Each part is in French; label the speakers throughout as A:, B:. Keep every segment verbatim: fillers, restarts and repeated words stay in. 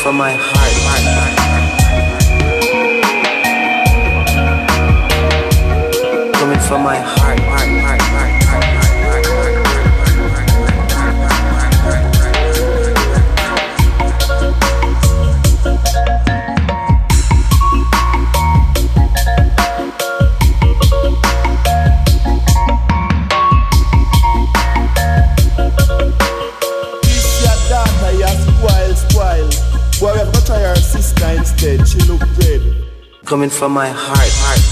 A: from my heart. Coming from my heart.
B: Instead, she look good.
A: Coming from my heart.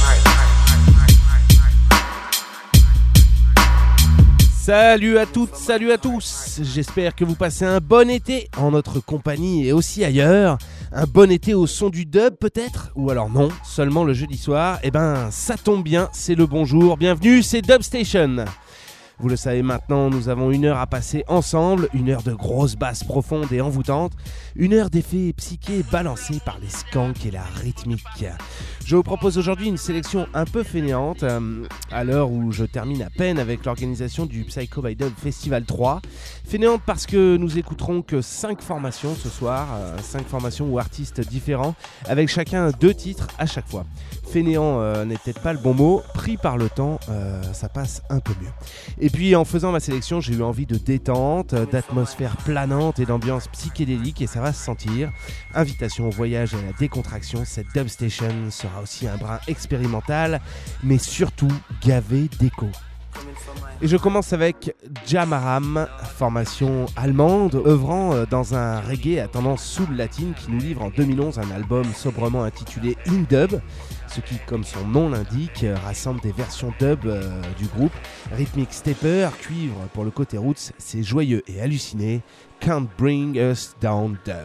C: Salut à toutes, salut à tous. J'espère que vous passez un bon été en notre compagnie et aussi ailleurs. Un bon été au son du dub peut-être, ou alors non, seulement le jeudi soir. Eh ben ça tombe bien, c'est le bonjour. Bienvenue, c'est Dub Station. Vous le savez maintenant, nous avons une heure à passer ensemble, une heure de grosses basses profondes et envoûtantes, une heure d'effets psychés balancés par les skanks et la rythmique. Je vous propose aujourd'hui une sélection un peu fainéante, euh, à l'heure où je termine à peine avec l'organisation du Psycho by Dub Festival trois. Fainéante parce que nous écouterons que cinq formations ce soir, euh, cinq formations ou artistes différents, avec chacun deux titres à chaque fois. Fainéant euh, n'est peut-être pas le bon mot, pris par le temps, euh, ça passe un peu mieux. Et puis en faisant ma sélection, j'ai eu envie de détente, d'atmosphère planante et d'ambiance psychédélique, et ça va se sentir. Invitation au voyage et à la décontraction, cette Dub Station sera aussi un brin expérimental, mais surtout gavé d'écho. Et je commence avec Jamaram, formation allemande œuvrant dans un reggae à tendance soul latine qui nous livre en deux mille onze un album sobrement intitulé In Dub, ce qui, comme son nom l'indique, rassemble des versions dub euh, du groupe. Rythmique stepper, cuivre pour le côté roots, c'est joyeux et halluciné. Can't Bring Us Down Dub.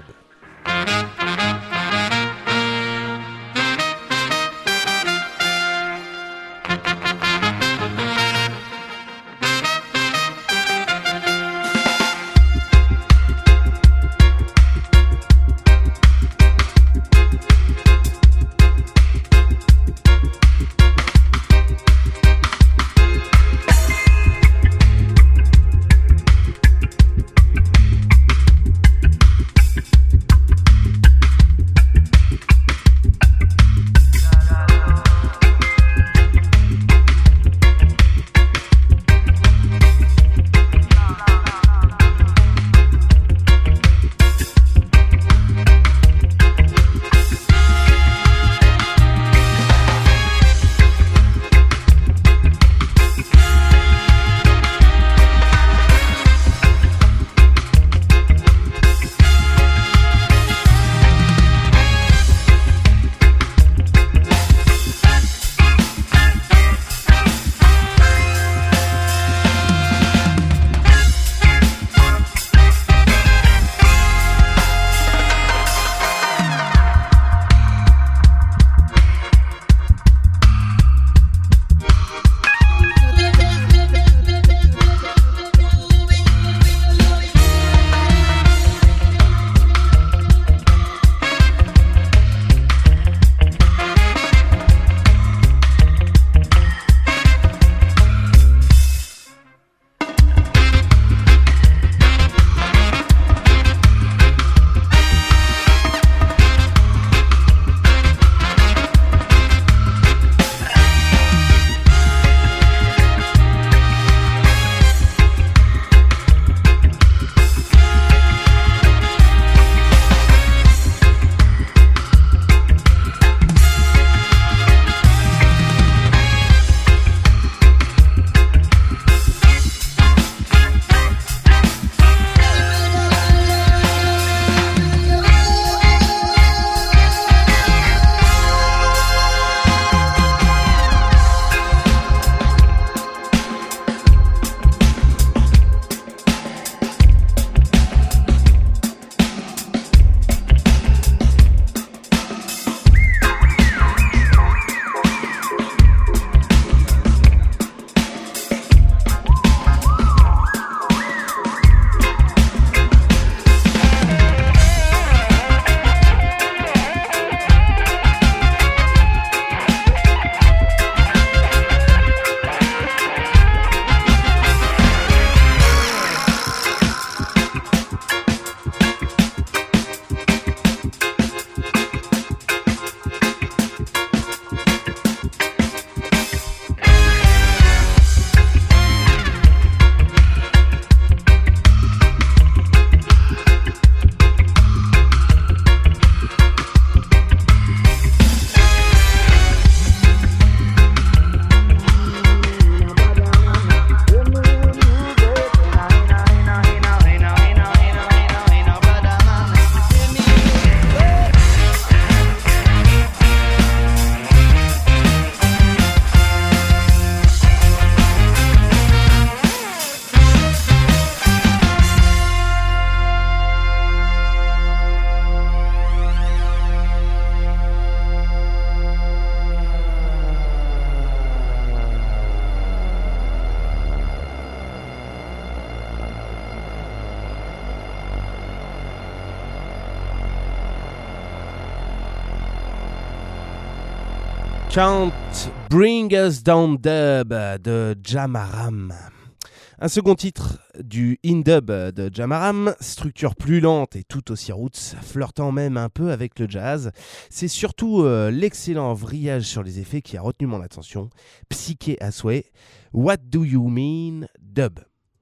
C: Can't Bring Us Down Dub de Jamaram. Un second titre du in-dub de Jamaram, structure plus lente et tout aussi roots, flirtant même un peu avec le jazz. C'est surtout euh, l'excellent vrillage sur les effets qui a retenu mon attention. Psyché à souhait. What Do You Mean Dub.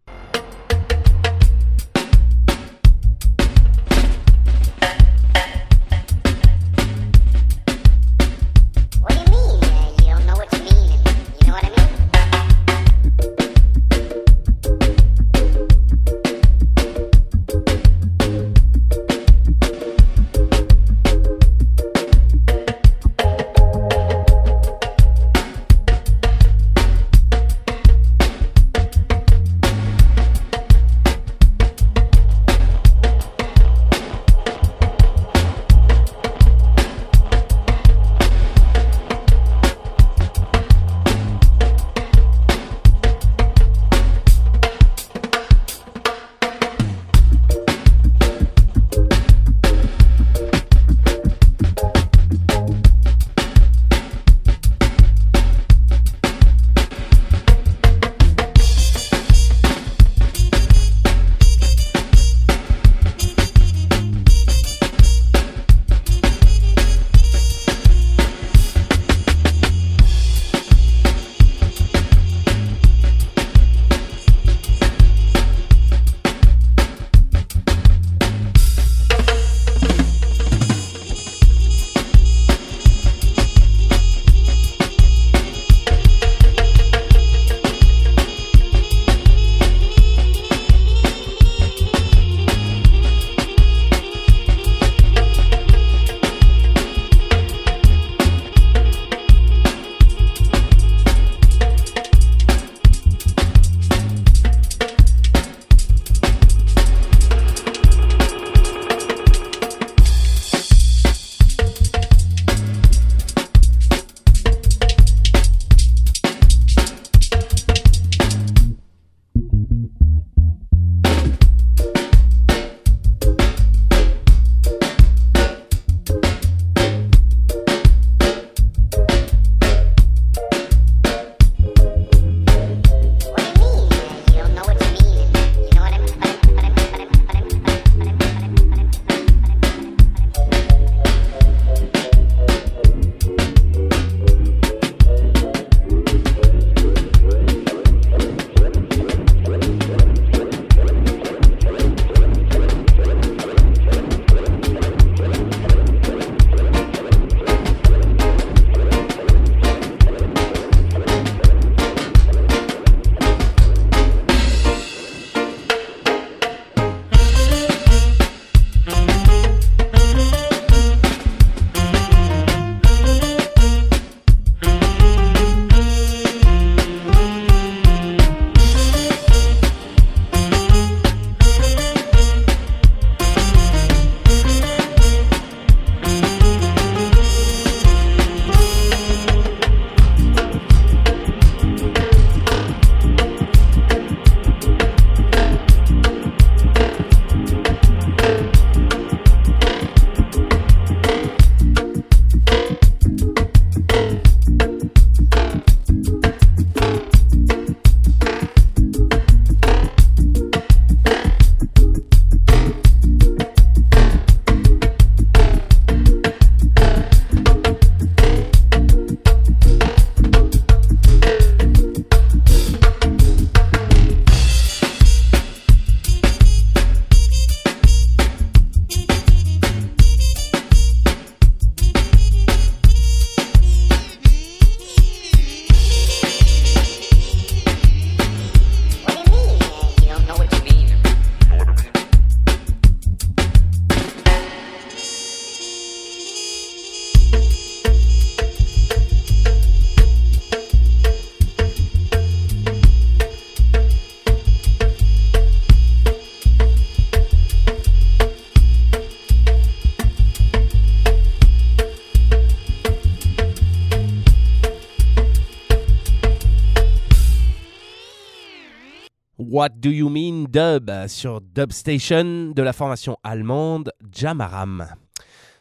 C: What Do You Mean Dub sur Dub Station de la formation allemande Jamaram.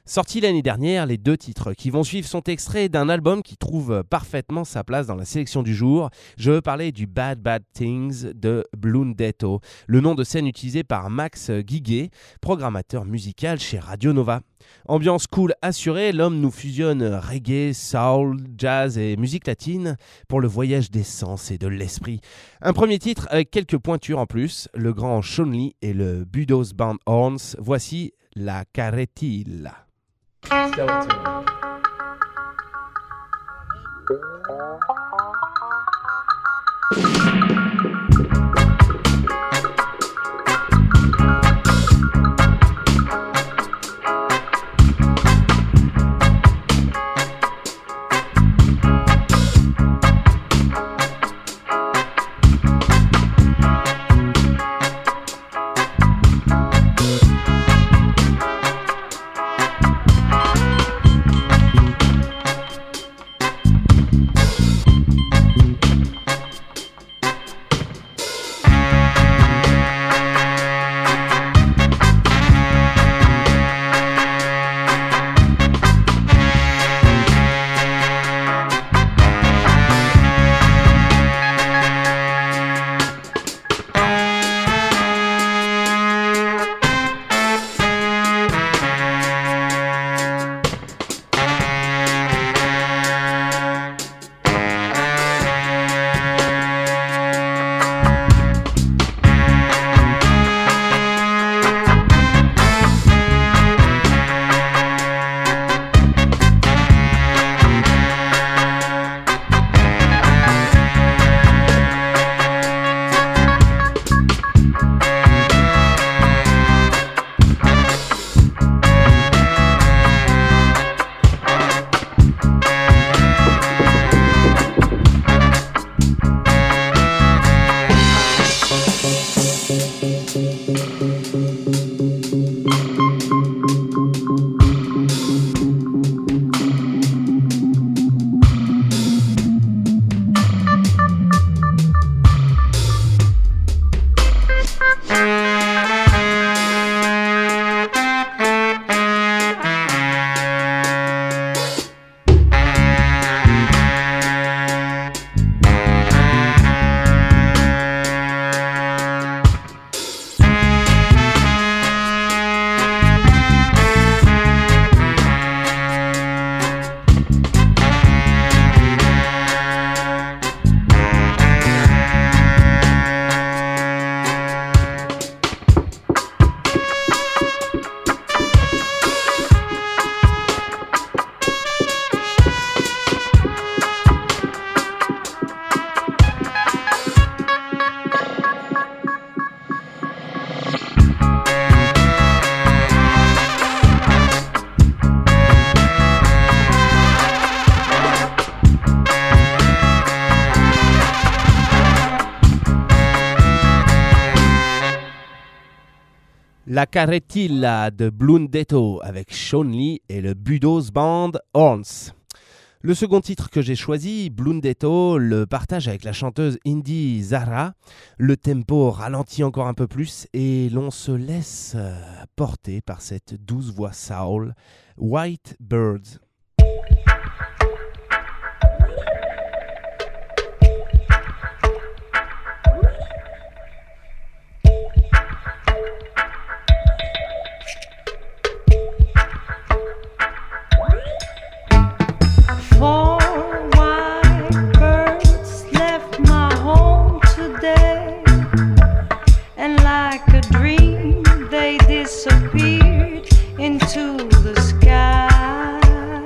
C: Sorti l'année dernière, les deux titres qui vont suivre sont extraits d'un album qui trouve parfaitement sa place dans la sélection du jour. Je veux parler du Bad Bad Things de Blundetto, le nom de scène utilisé par Max Guiguet, programmateur musical chez Radio Nova. Ambiance cool assurée, l'homme nous fusionne reggae, soul, jazz et musique latine pour le voyage des sens et de l'esprit. Un premier titre avec quelques pointures en plus, le grand Sean Lee et le Budos Band Horns. Voici La Carretilla. La Carretilla de Blundetto avec Sean Lee et le Budos Band Horns. Le second titre que j'ai choisi, Blundetto, le partage avec la chanteuse indie Zara. Le tempo ralentit encore un peu plus et l'on se laisse porter par cette douce voix soul, White Birds.
B: Disappeared into the sky.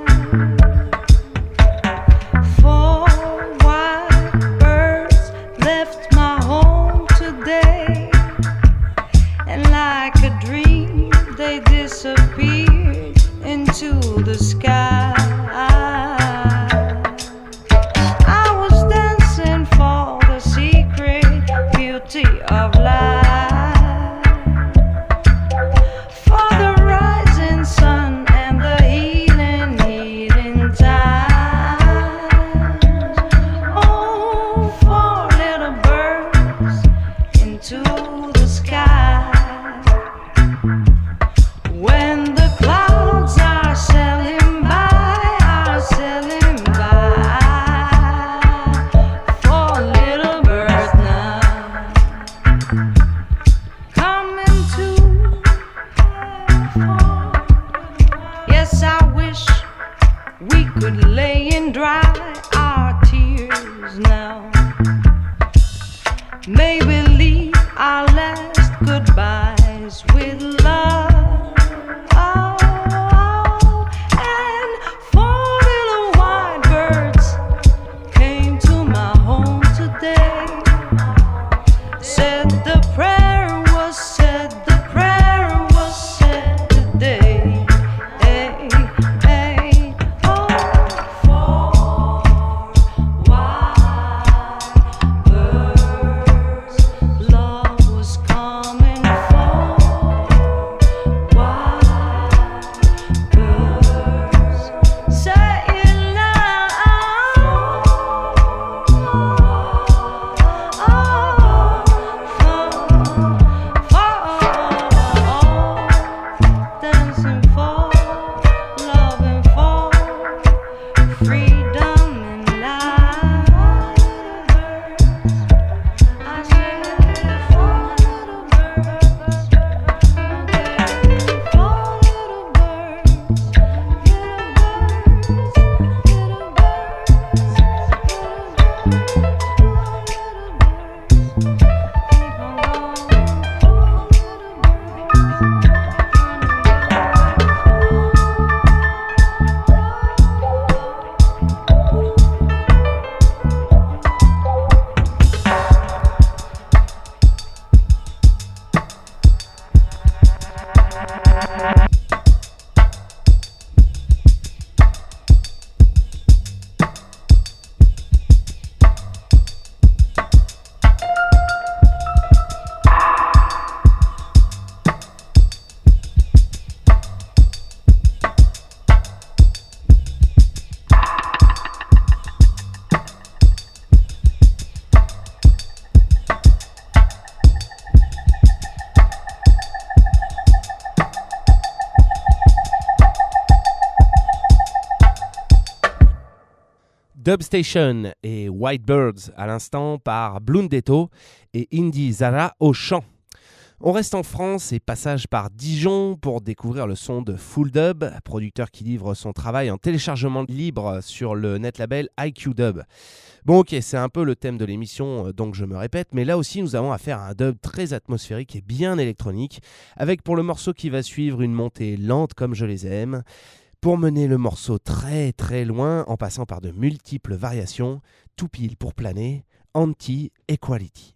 B: Maybe leave our last goodbyes with love. Oh, oh, and four little white birds came to my home today. Said the prayer was said, the prayer was said today. Hey, hey, oh, four white birds, love was coming. Four white birds, say it loud. Oh, dancing for, loving for freedom and life. I said four little birds, okay, four little birds, little birds, little birds, little birds, keep on going, four little
C: Dubstation et White Birds à l'instant par Blundetto et Indy Zara au chant. On reste en France et passage par Dijon pour découvrir le son de Full Dub, producteur qui livre son travail en téléchargement libre sur le net label I Q Dub. Bon ok, c'est un peu le thème de l'émission, donc je me répète, mais là aussi nous avons affaire à un dub très atmosphérique et bien électronique, avec pour le morceau qui va suivre une montée lente comme je les aime, pour mener le morceau très très loin en passant par de multiples variations, tout pile pour planer, Anti-Equality.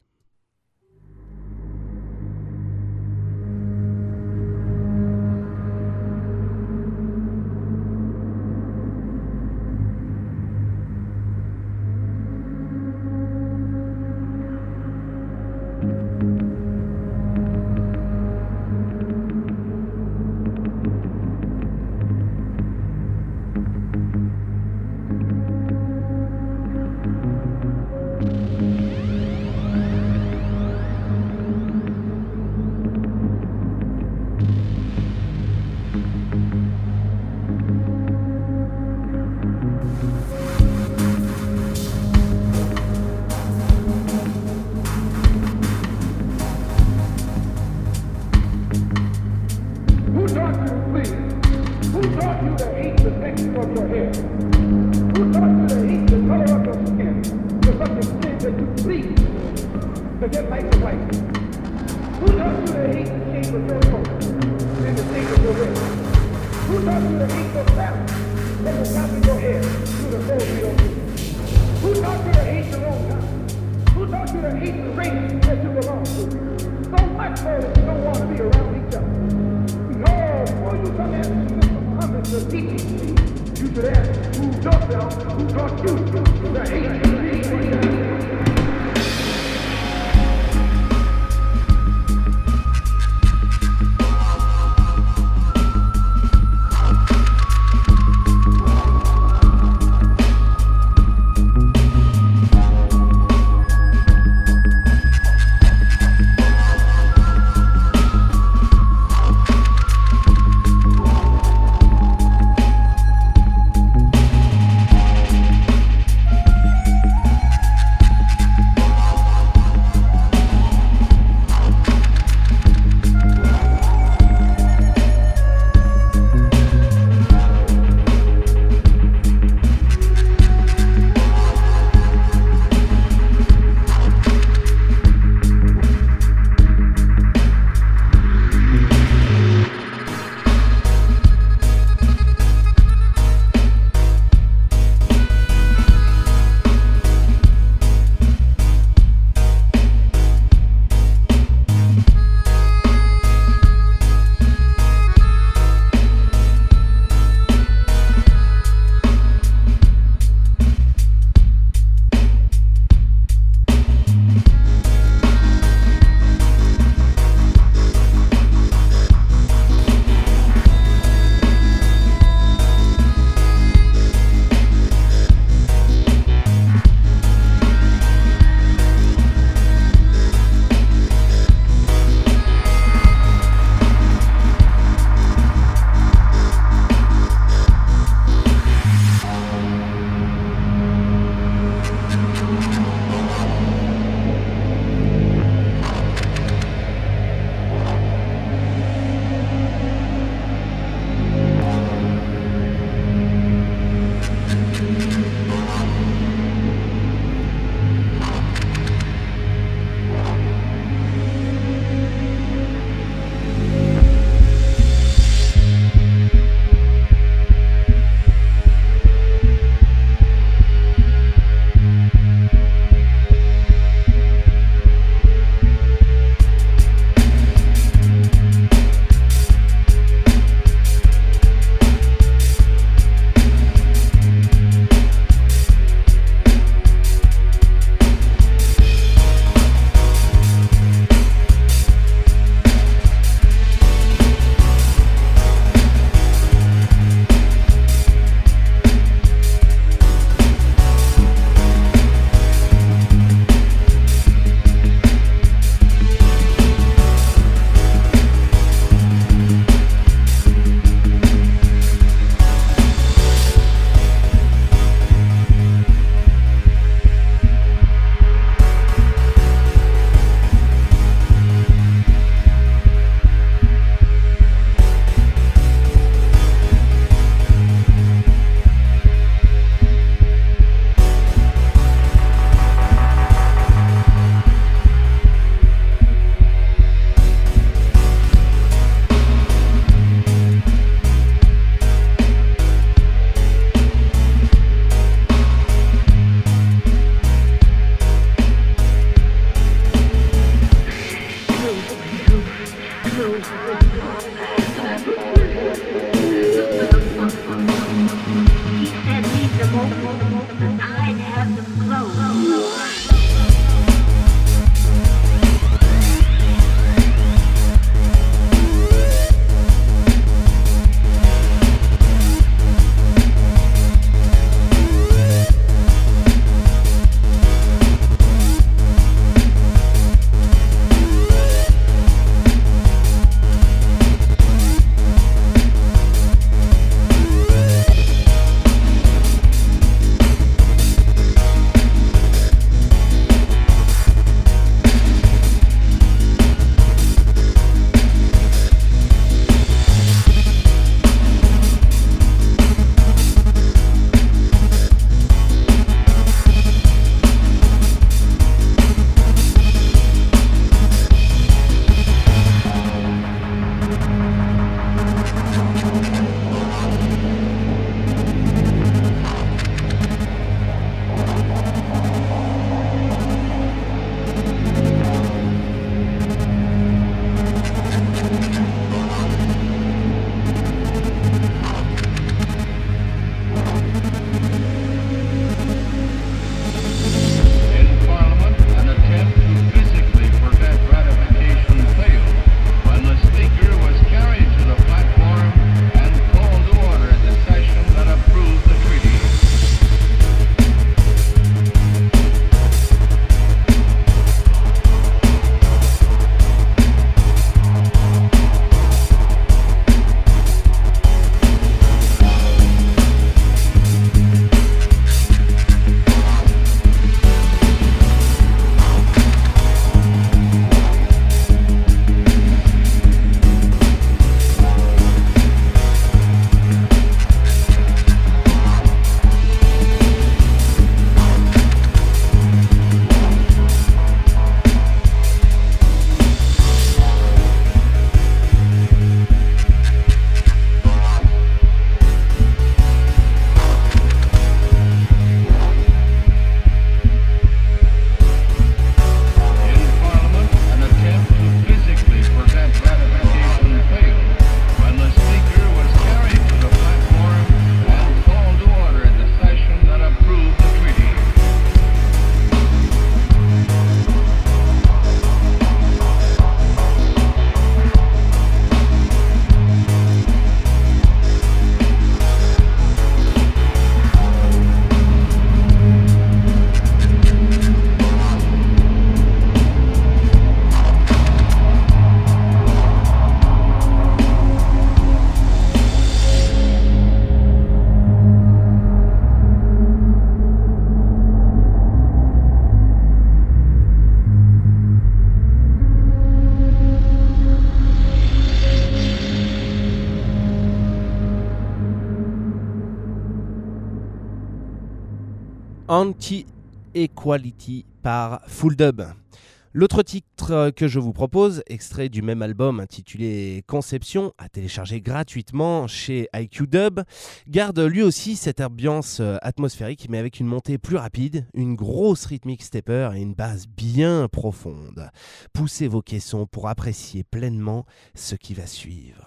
C: Anti-Equality par Full Dub. L'autre titre que je vous propose, extrait du même album intitulé Conception, à télécharger gratuitement chez I Q Dub, garde lui aussi cette ambiance atmosphérique mais avec une montée plus rapide, une grosse rythmique stepper et une basse bien profonde. Poussez vos caissons pour apprécier pleinement ce qui va suivre.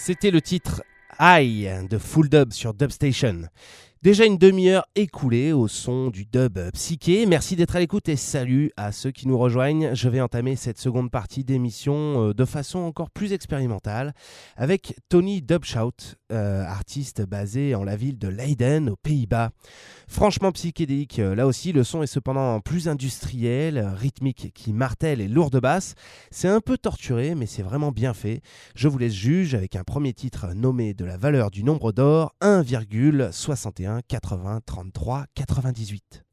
C: C'était le titre High de Full Dub sur Dubstation. Déjà une demi-heure écoulée au son du dub psyché. Merci d'être à l'écoute et salut à ceux qui nous rejoignent. Je vais entamer cette seconde partie d'émission de façon encore plus expérimentale avec Tony Dubshout, euh, artiste basé en la ville de Leiden aux Pays-Bas. Franchement psychédélique, là aussi le son est cependant plus industriel, rythmique qui martèle et lourd de basse. C'est un peu torturé mais c'est vraiment bien fait. Je vous laisse juge avec un premier titre nommé de la valeur du nombre d'or un virgule soixante et un quatre-vingts trente-trois quatre-vingt-dix-huit.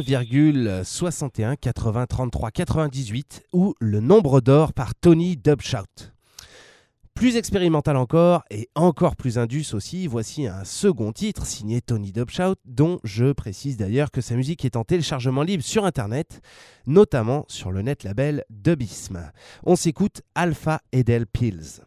C: virgule soixante et un quatre-vingts trente-trois quatre-vingt-dix-huit ou Le Nombre d'or par Tony Dubshout. Plus expérimental encore et encore plus indus aussi, voici un second titre signé Tony Dubshout, dont je précise d'ailleurs que sa musique est en téléchargement libre sur internet, notamment sur le net label Dubism. On s'écoute Alpha Edel Pills.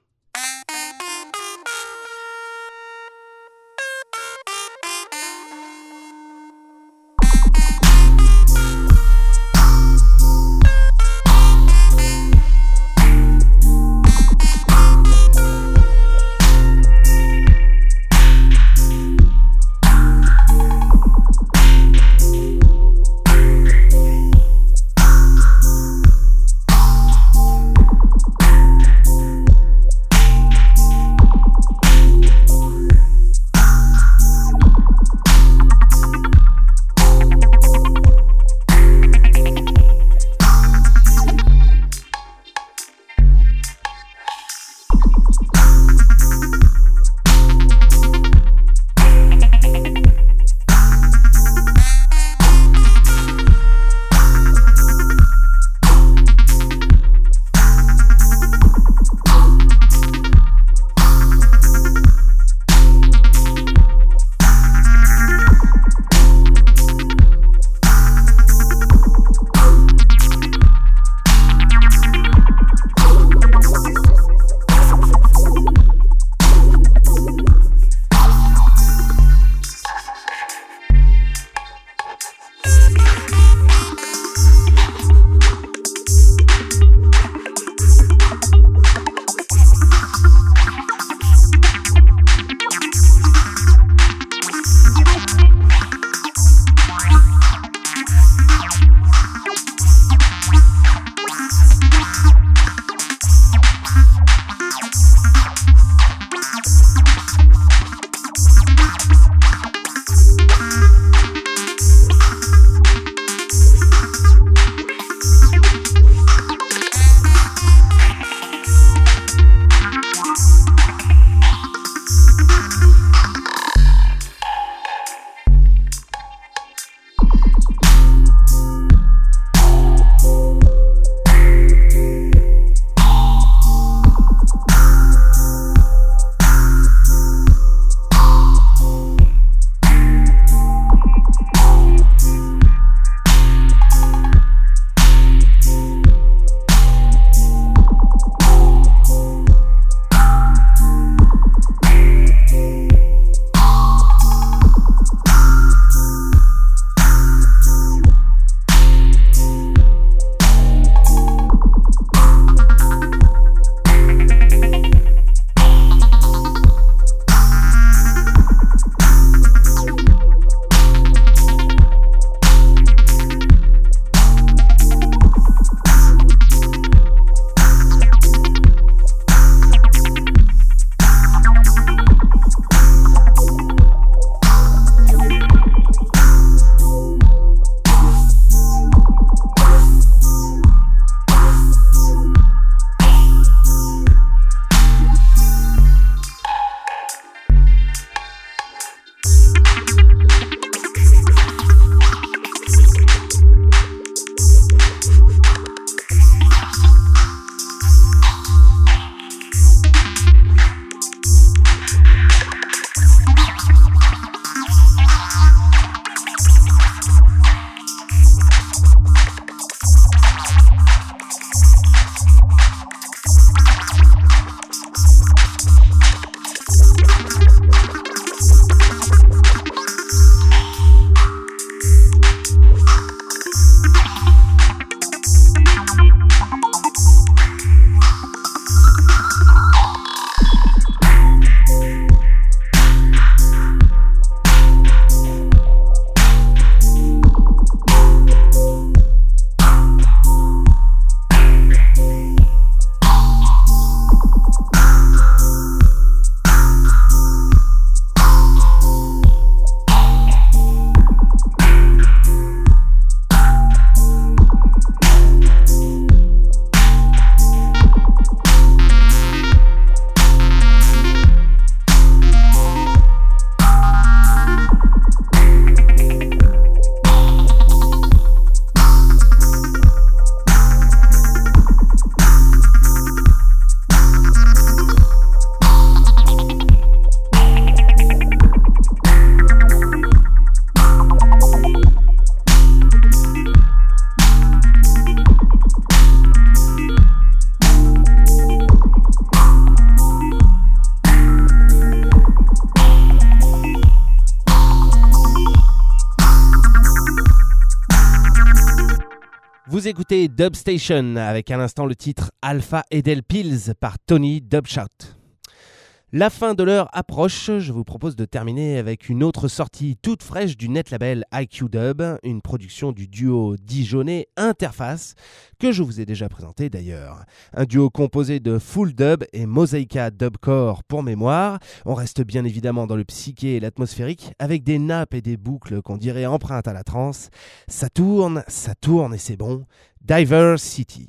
C: Vous écoutez Dub Station avec à l'instant le titre Alpha Edel Pills par Tony Dubshot. La fin de l'heure approche, je vous propose de terminer avec une autre sortie toute fraîche du net label I Q Dub, une production du duo dijonnais Interface, que je vous ai déjà présenté d'ailleurs. Un duo composé de Full Dub et Mosaica Dubcore pour mémoire. On reste bien évidemment dans le psyché et l'atmosphérique, avec des nappes et des boucles qu'on dirait empreintes à la trance. Ça tourne, ça tourne et c'est bon. Diversity.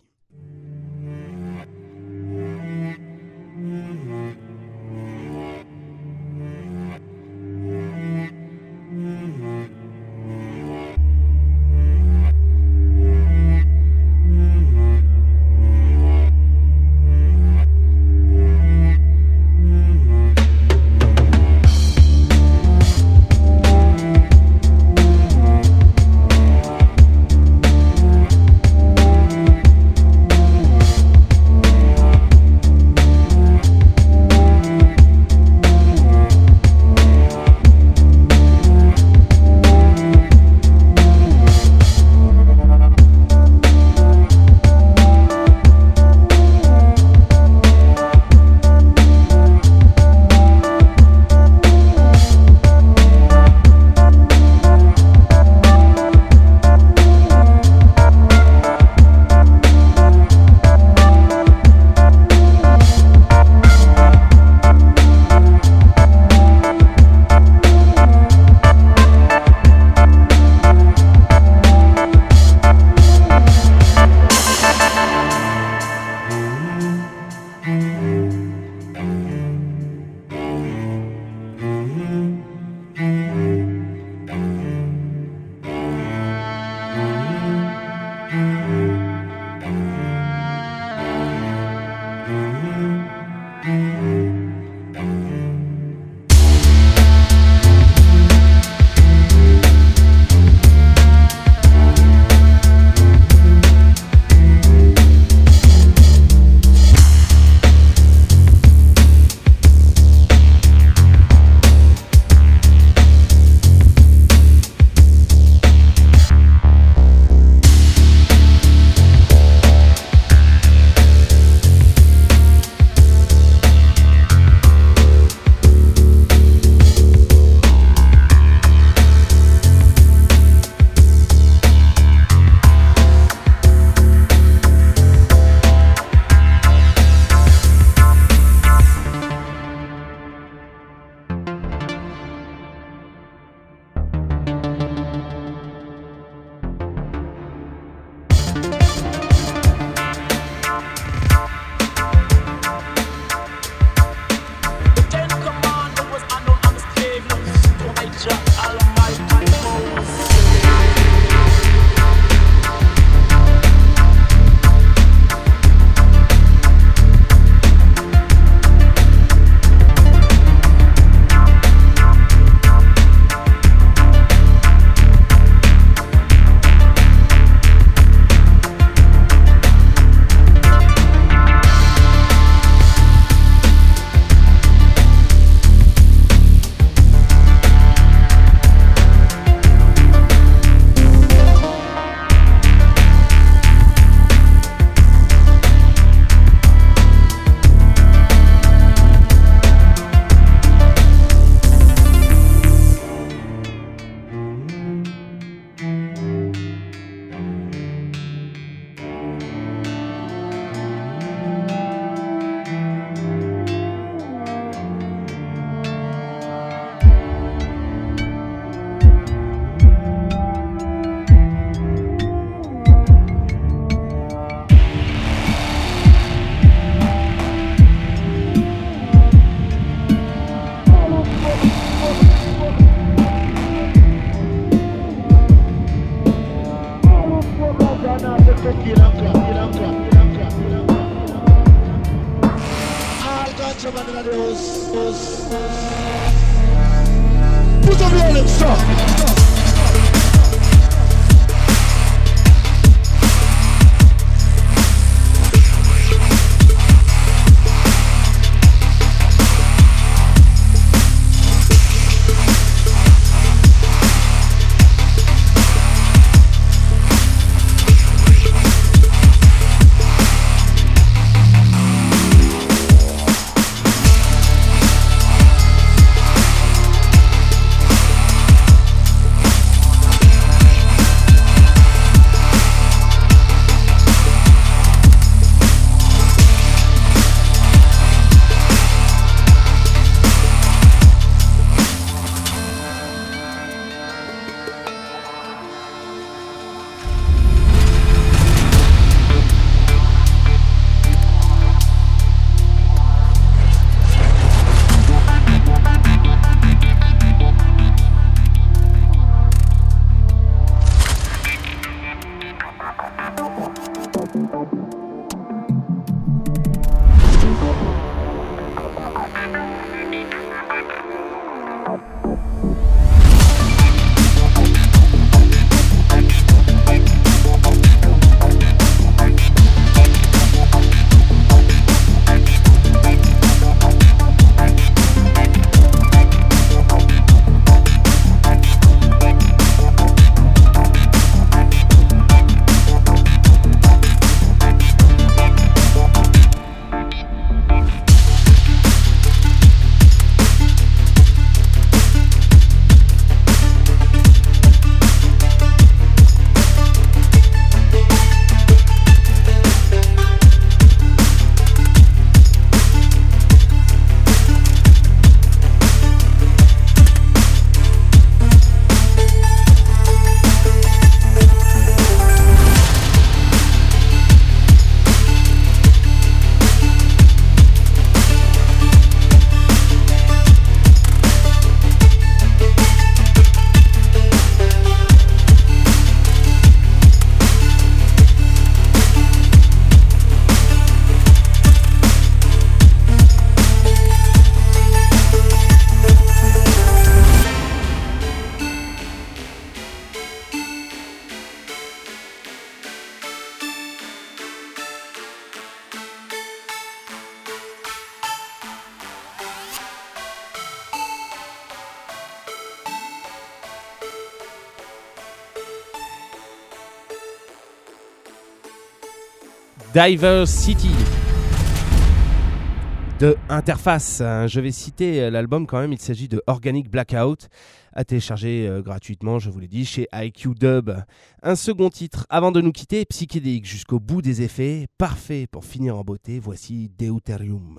D: Thank
C: Diversity de Interface. Je vais citer l'album quand même, il s'agit de Organic Blackout, à télécharger euh, gratuitement, je vous l'ai dit, chez I Q Dub. Un second titre avant de nous quitter, psychédélique jusqu'au bout des effets, parfait pour finir en beauté, voici Deuterium.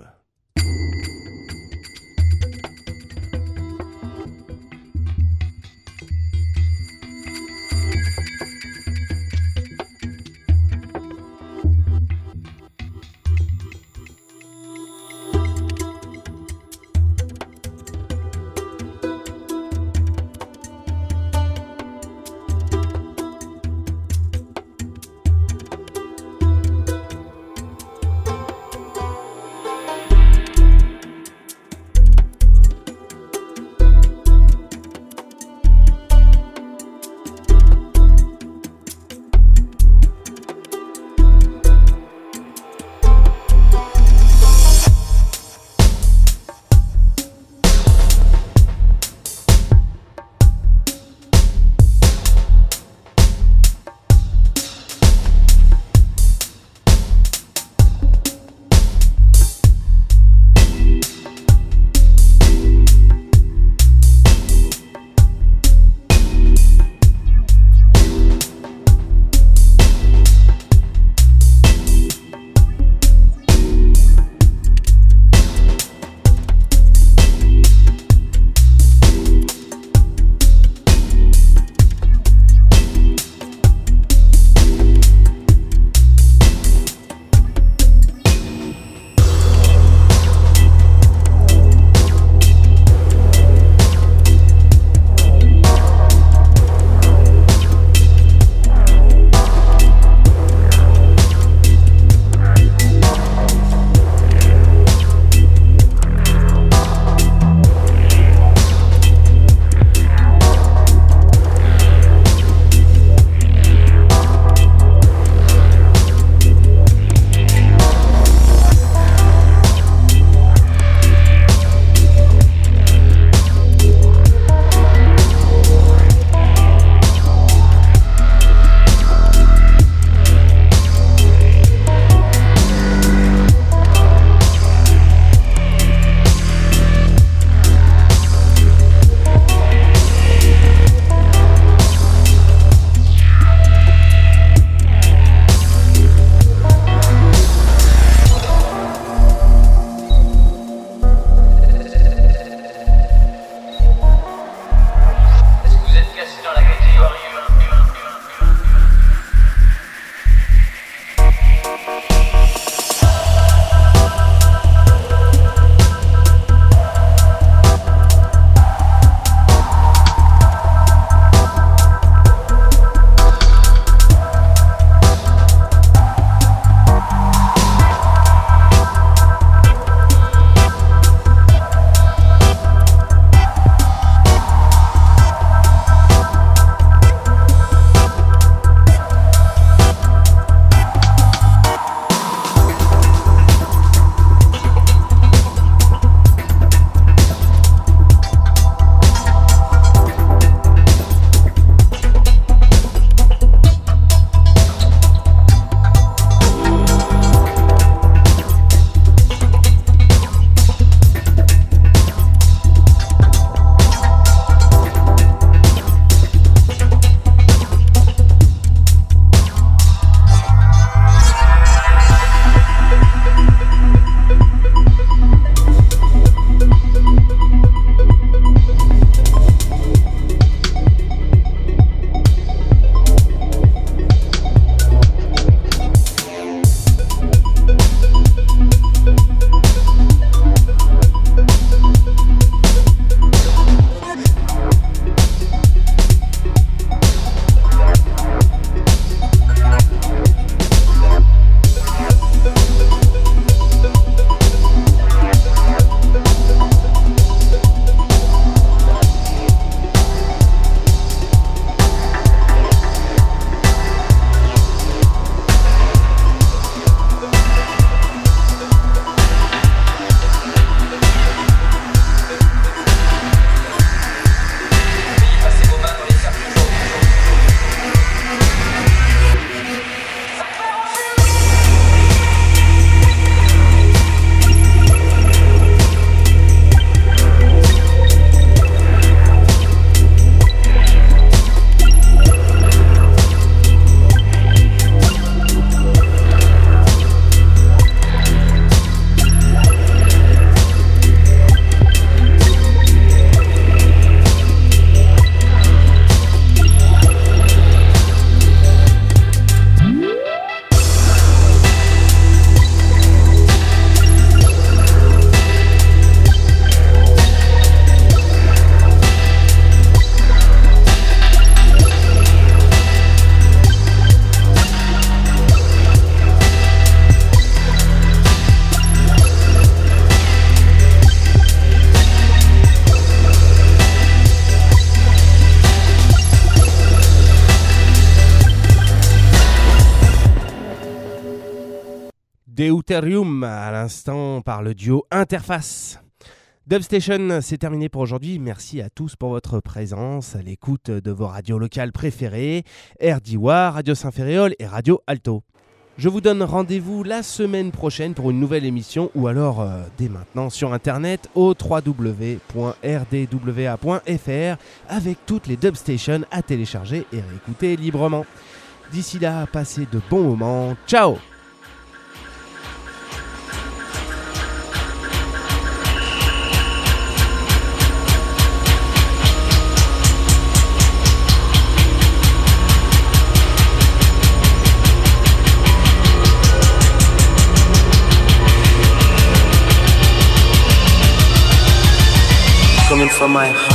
C: Deuterium à l'instant par le duo Interface. Dubstation, c'est terminé pour aujourd'hui. Merci à tous pour votre présence à l'écoute de vos radios locales préférées, R D W A, Radio Saint-Féréol et Radio Alto. Je vous donne rendez-vous la semaine prochaine pour une nouvelle émission ou alors euh, dès maintenant sur internet au w w w point r d w a point f r avec toutes les Dubstations à télécharger et réécouter librement. D'ici là, passez de bons moments. Ciao!
A: Coming from my heart.